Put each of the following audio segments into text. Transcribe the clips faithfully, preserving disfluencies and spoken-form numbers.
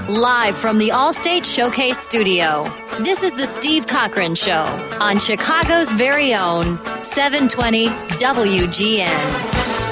Live from the Allstate Showcase Studio, this is the Steve Cochran Show on Chicago's very own seven twenty W G N.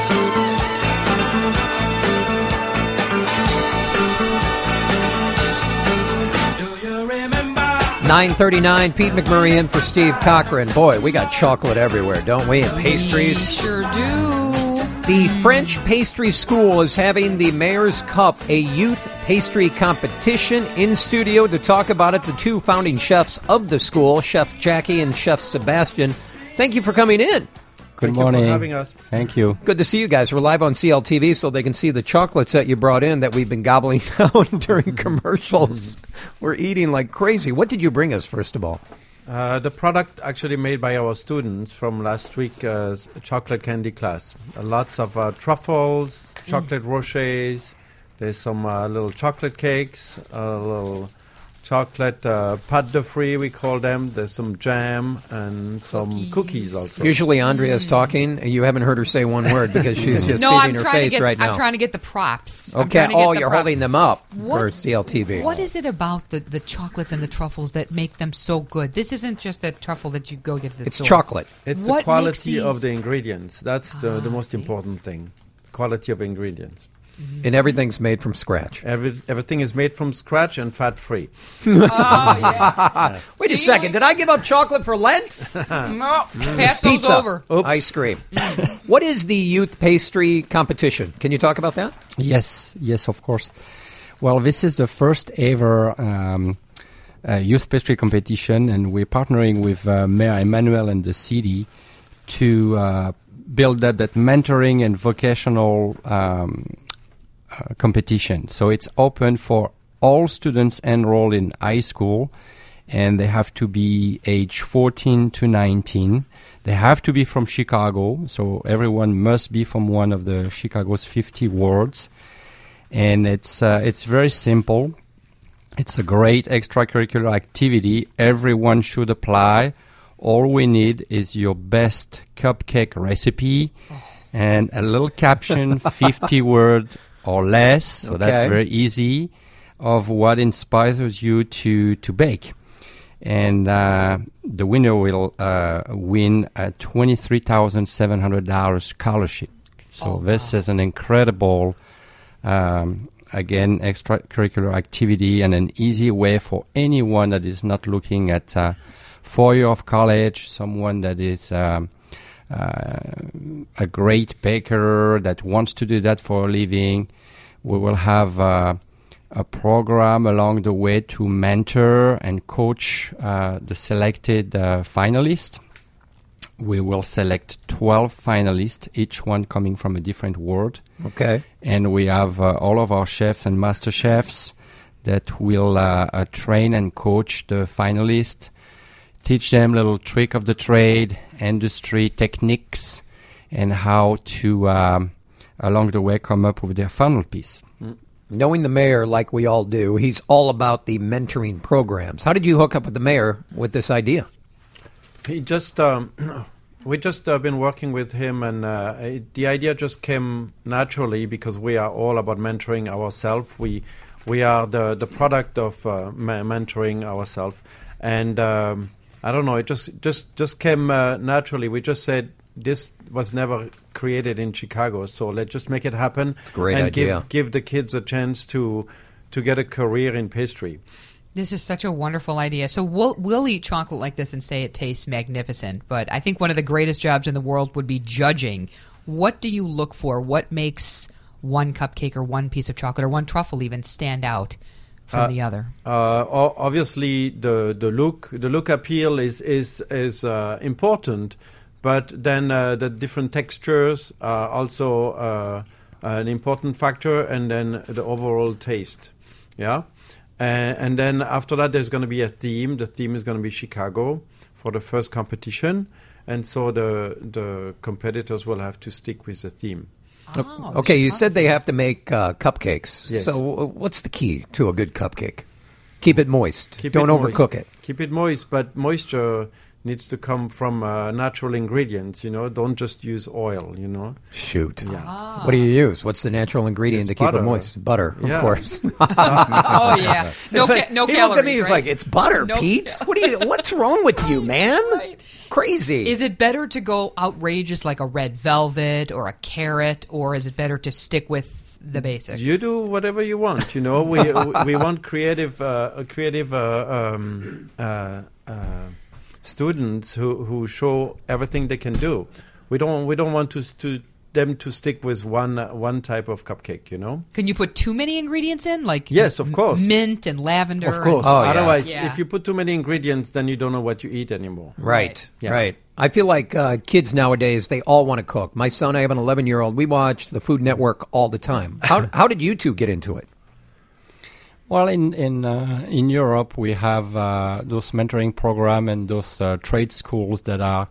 nine thirty-nine, Pete McMurray in for Steve Cochran. Boy, we got chocolate everywhere, don't we? And pastries. We sure do. The French Pastry School is having the Mayor's Cup, a youth pastry competition. In studio to talk about it, the two founding chefs of the school, Chef Jackie and Chef Sebastian. Thank you for coming in. Good Thank morning. you for having us. Thank you. Good to see you guys. We're live on C L T V so they can see the chocolates that you brought in that we've been gobbling down during commercials. We're eating like crazy. What did you bring us, first of all? Uh, the product actually made by our students from last week, uh, chocolate candy class. Uh, lots of uh, truffles, chocolate mm. rochers. There's some uh, little chocolate cakes, a little chocolate uh, pâte de fruits, we call them. There's some jam and some cookies, cookies also. Usually Andrea's mm. talking, and you haven't heard her say one word because she's just no, feeding I'm her trying face to get, right now. I'm trying to get the props. Okay. Oh, you're prop- holding them up what, for C L T V. What is it about the, the chocolates and the truffles that make them so good? This isn't just a truffle that you go get at the It's store. chocolate. It's What the quality makes of these- the ingredients. That's the, Ah, the most see. important thing. Quality of ingredients. And everything's made from scratch. Every, everything is made from scratch and fat-free. Oh, yeah. Wait a See? second. Did I give up chocolate for Lent? No, pass those Pizza. over. Oops. Ice cream. What is the youth pastry competition? Can you talk about that? Yes, yes, of course. Well, this is the first ever um, uh, youth pastry competition, and we're partnering with uh, Mayor Emmanuel and the city to uh, build up that mentoring and vocational um, uh, competition. So it's open for all students enrolled in high school, and they have to be age fourteen to nineteen. They have to be from Chicago, so everyone must be from one of the Chicago's fifty wards. And it's uh, it's very simple. It's a great extracurricular activity. Everyone should apply. All we need is your best cupcake recipe and a little caption, fifty word or less. So Okay. that's very easy, of what inspires you to, to bake. And uh, the winner will uh, win a twenty-three thousand seven hundred dollars scholarship. So Oh, this wow. is an incredible, um, again, extracurricular activity and an easy way for anyone that is not looking at uh, four year of college, someone that is um, uh, a great baker that wants to do that for a living. We will have uh, a program along the way to mentor and coach uh, the selected uh, finalists. We will select twelve finalists, each one coming from a different ward. Okay. And we have uh, all of our chefs and master chefs that will uh, uh, train and coach the finalists, teach them little trick of the trade, industry techniques, and how to, um, along the way, come up with their final piece. Knowing the mayor like we all do, he's all about the mentoring programs. How did you hook up with the mayor with this idea? He just, um, we just uh, been working with him, and uh, it, the idea just came naturally because we are all about mentoring ourselves. We we are the the product of uh, ma- mentoring ourselves, and um, I don't know. It just just just came uh, naturally. We just said this was never created in Chicago, so let's just make it happen. It's a great and idea. give give the kids a chance to to get a career in pastry. This is such a wonderful idea. So we'll we'll eat chocolate like this and say it tastes magnificent. But I think one of the greatest jobs in the world would be judging. What do you look for? What makes one cupcake or one piece of chocolate or one truffle even stand out from Uh, the other? Uh, o- obviously, the, the look the look appeal is is is uh, important, but then uh, the different textures are also uh, an important factor, and then the overall taste. Yeah. Uh, and then after that, there's going to be a theme. The theme is going to be Chicago for the first competition. And so the the competitors will have to stick with the theme. Oh, Okay, you Chicago. said they have to make uh, cupcakes. Yes. So w- what's the key to a good cupcake? Keep it moist. Keep Don't it overcook moist. it. Keep it moist, but moisture needs to come from uh, natural ingredients. You know, don't just use oil. You know. Shoot. Yeah. Ah. What do you use? What's the natural ingredient It's to keep butter. it moist? Butter, of Yeah. course. Oh yeah, no, It's like- ca- no he calories. looked at me. He's right? like, "It's butter, No Pete. cal- What do you? What's wrong with you, man? Right. Crazy." Is it better to go outrageous like a red velvet or a carrot, or is it better to stick with the basics? You do whatever you want. You know, we we want creative, uh, creative uh, um, uh, uh, students who, who show everything they can do. We don't we don't want to to them to stick with one uh, one type of cupcake. You know. Can you put too many ingredients in, like Yes, of course. m- mint and lavender? Of course. Oh, yeah. Otherwise, Yeah. if you put too many ingredients, then you don't know what you eat anymore. Right, Yeah. right. I feel like uh, kids nowadays, they all want to cook. My son, I have an eleven-year-old. We watch the Food Network all the time. How how did you two get into it? Well, in in uh, in Europe, we have uh, those mentoring program and those uh, trade schools that are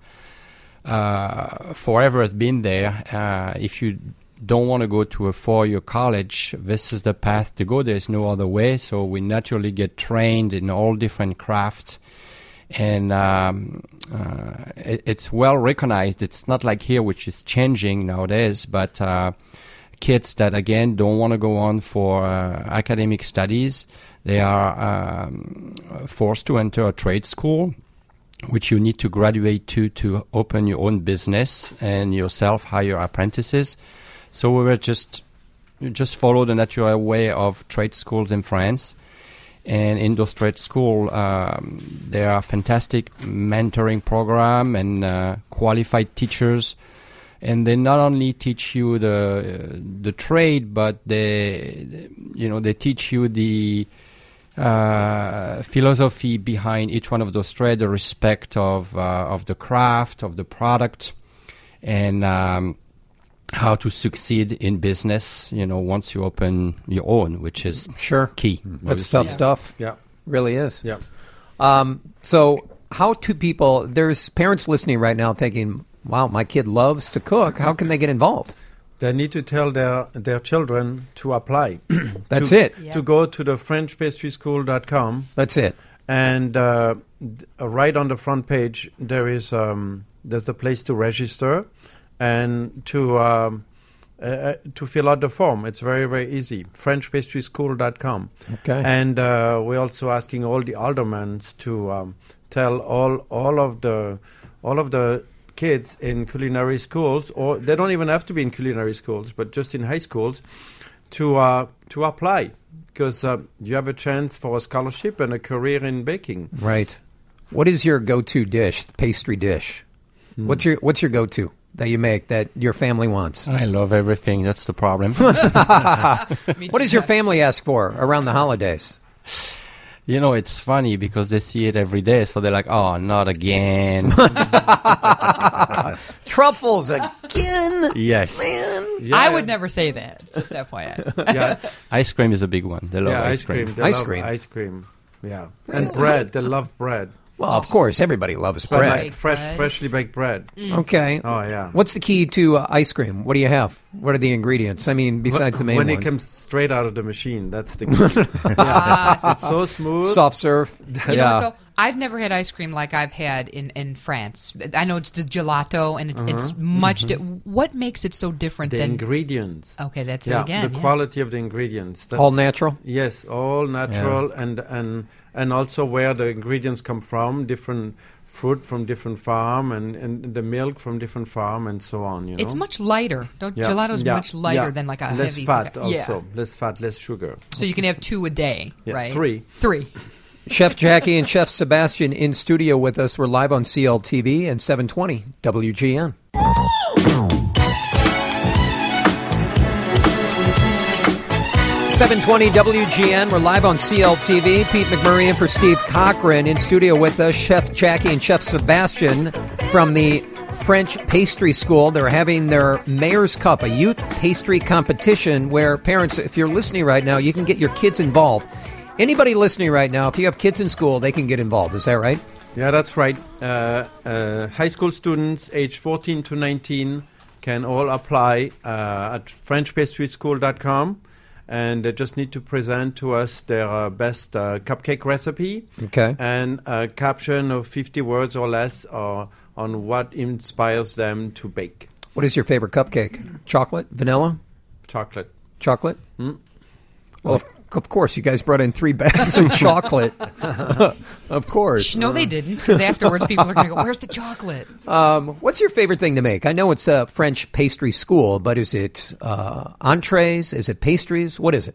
uh, forever has been there. Uh, if you don't want to go to a four-year college, this is the path to go. There's no other way. So we naturally get trained in all different crafts, and um, uh, it, it's well recognized. It's not like here, which is changing nowadays, but. Uh, Kids that, again, don't want to go on for uh, academic studies, they are um, forced to enter a trade school, which you need to graduate to to open your own business and yourself hire apprentices. So we were just just follow the natural way of trade schools in France. And in those trade schools, um, there are fantastic mentoring program and uh, qualified teachers. And they not only teach you the uh, the trade, but they, you know, they teach you the uh, philosophy behind each one of those trades, the respect of uh, of the craft, of the product, and um, how to succeed in business. You know, once you open your own, which is Sure. key. That's tough stuff. Yeah. Really is. Yeah. Um, so how do people, there's parents listening right now thinking, wow, my kid loves to cook. How can they get involved? They need to tell their, their children to apply. That's to, it. Yeah. To go to the french pastry school dot com, That's it. and uh, d- uh, right on the front page there is um, there's a place to register and to um, uh, to fill out the form. It's very very easy. french pastry school dot com. Okay. And uh, we're also asking all the aldermen to um, tell all all of the all of the kids in culinary schools, or they don't even have to be in culinary schools, but just in high schools, to uh, to apply, because uh, you have a chance for a scholarship and a career in baking. Right. What is your go-to dish, pastry dish? Hmm. What's your What's your go-to that you make that your family wants? I love everything. That's the problem. Me What too. does your family ask for around the holidays? You know, it's funny because they see it every day, so they're like, "Oh, not again." Truffles again? Yes. Man. Yeah. I would never say that. Just F Y I. Yeah, Ice cream is a big one. They love yeah, ice cream. They Ice love cream. Ice cream. Yeah, and bread. They love bread. Well, of course, everybody loves But bread. like Baked fresh, bread. freshly baked bread. Okay. Oh yeah. What's the key to uh, ice cream? What do you have? What are the ingredients? I mean, besides the main when ones. it comes straight out of the machine, that's the key. Ah, It's so smooth. Soft serve. You know what, though? I've never had ice cream like I've had in, in France. I know it's the gelato, and it's it's much. Di- what makes it so different The than? ingredients. Okay, that's yeah, it again. the yeah. quality of the ingredients. That's, All natural? Yes, all natural, and and and also where the ingredients come from, different fruit from different farm, and, and the milk from different farm, and so on. You know, It's much lighter. Don't Yeah, gelato's yeah, much lighter yeah. than like a less heavy fat yeah. also, less fat, less sugar. So you can have two a day, Yeah, right? three. Three. Chef Jackie and Chef Sebastian in studio with us. We're live on C L T V and seven twenty W G N. seven twenty W G N. We're live on C L T V. Pete McMurray in for Steve Cochran. In studio with us, Chef Jackie and Chef Sebastian from the French Pastry School. They're having their Mayor's Cup, a youth pastry competition where parents, if you're listening right now, you can get your kids involved. Anybody listening right now, if you have kids in school, they can get involved. Is that right? Yeah, that's right. Uh, uh, high school students aged fourteen to nineteen can all apply uh, at french pastry school dot com. and they just need to present to us their uh, best uh, cupcake recipe. Okay. And a caption of fifty words or less uh, on what inspires them to bake. What is your favorite cupcake? Chocolate? Vanilla? Chocolate. Chocolate? Mm. Well, of, of course, you guys brought in three bags of chocolate. Of course. Shh, no, they didn't, because afterwards people are going to go, where's the chocolate? Um, what's your favorite thing to make? I know it's a French pastry school, but is it uh, entrees? Is it pastries? What is it?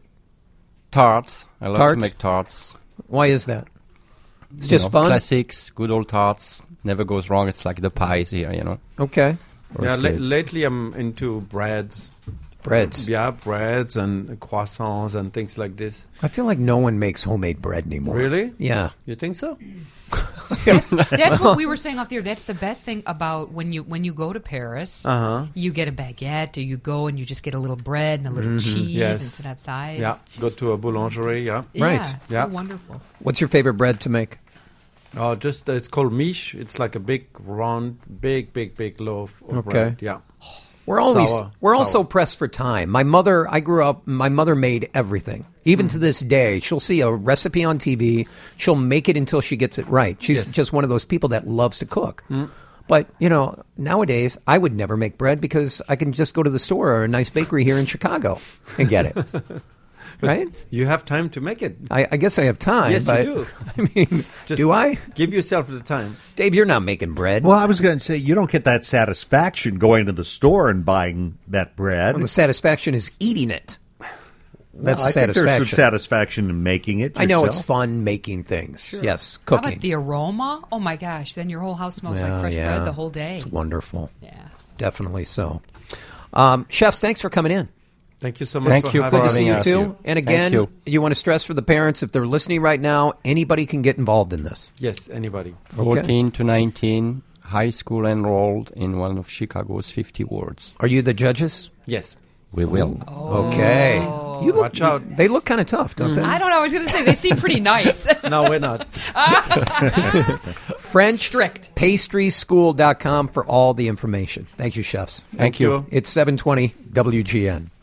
Tarts. I love Tarts? to make tarts. Why is that? It's You just know, fun? Classics, good old tarts. Never goes wrong. It's like the pies here, you know. Okay. Yeah, la- good. lately I'm into breads. Breads. Yeah, breads and croissants and things like this. I feel like no one makes homemade bread anymore. Really? Yeah. You think so? That's, that's what we were saying off the air. That's the best thing about when you when you go to Paris. Uh-huh. You get a baguette, or you go and you just get a little bread and a little cheese Yes. and sit outside. Yeah, It's go just- to a boulangerie, yeah. Right. Yeah, it's Yeah. so wonderful. What's your favorite bread to make? Oh, just, uh, it's called miche. It's like a big, round, big, big, big loaf of Okay. bread. Yeah. We're always Sour. we're also Sour. pressed for time. My mother, I grew up. My mother made everything. Even to this day, she'll see a recipe on T V. She'll make it until she gets it right. She's Yes. just one of those people that loves to cook. But you know, nowadays I would never make bread because I can just go to the store or a nice bakery here in Chicago and get it. Right? You have time to make it. I, I guess I have time. Yes, you but, do. I mean, Just do I? Give yourself the time. Dave, you're not making bread. Well, I was going to say, you don't get that satisfaction going to the store and buying that bread. Well, the satisfaction is eating it. That's Well, I think there's some satisfaction. satisfaction in making it yourself. I know it's fun making things. Yes, How cooking. about the aroma? Oh my gosh! Then your whole house smells Yeah, like fresh yeah. bread the whole day. It's wonderful. Yeah. Definitely so. Um, chefs, thanks for coming in. Thank you so much Thank for you having Good to for us. see you us. too. you. And Thank again, you. you want to stress for the parents, if they're listening right now, anybody can get involved in this. Yes, anybody. fourteen to nineteen, high school enrolled in one of Chicago's fifty wards. Are you the judges? Yes. We will. Okay. You look, Watch out. They look kind of tough, don't I don't know. I was going to say they seem pretty nice. No, we're not. they? French Strict. pastry school dot com for all the information. Thank you, chefs. Thank you. It's seven twenty W G N.